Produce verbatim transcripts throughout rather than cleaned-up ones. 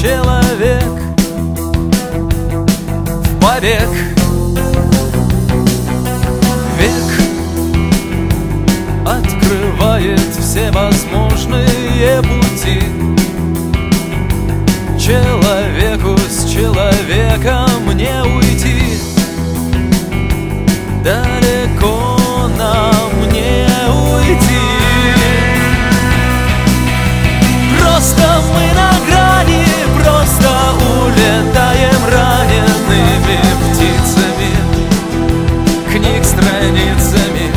человек в побег. Век открывает все возможные пути. Человеку с человеком не уйти. Далеко нам не уйти. Просто мы на грани, просто улетаем ранеными птицами, книг страницами.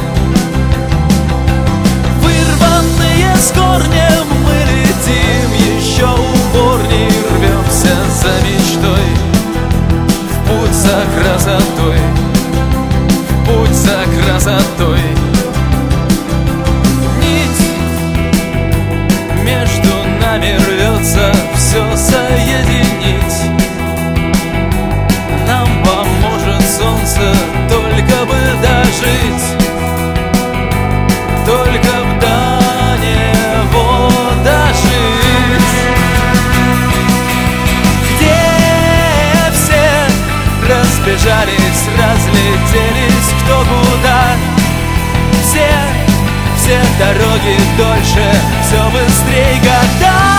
Вырванные с корнем мы летим еще упорней, рвемся за мечтой, в путь за красотой, в путь за красотой. Нить между нами рвется все соединить. Нам поможет солнце, только бы дожить, только бы до него дожить. Где все разбежались, разлетелись кто куда. Все, все дороги дольше, все быстрей года.